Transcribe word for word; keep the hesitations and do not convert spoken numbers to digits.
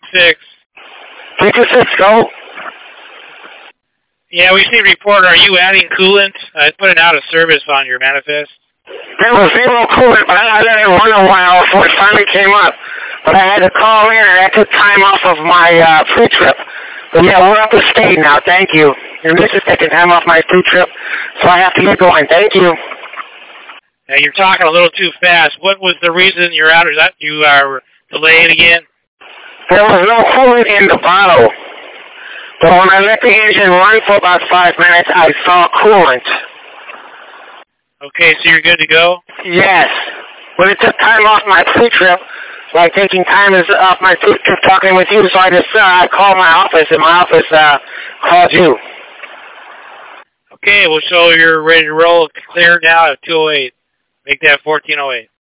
six. three two six, go. Yeah, we see a report. Are you adding coolant? I put an out of service on your manifest. There was zero coolant, but I let it run a while before it finally came up. But I had to call in, and I took time off of my uh, pre-trip. But yeah, we're up to state now. Thank you. And this is taking time off my pre-trip, so I have to get going. Thank you. Now, you're talking a little too fast. What was the reason you're out? Is that you are delayed again? There was no coolant in the bottle. But when I let the engine run for about five minutes, I saw coolant. Okay, so you're good to go? Yes. When it took time off my pre-trip, like taking time is off my pre-trip talking with you, so I just uh, I called my office, and my office uh, called you. Okay, well, so you're ready to roll. Clear now at two oh eight. Make that fourteen oh eight.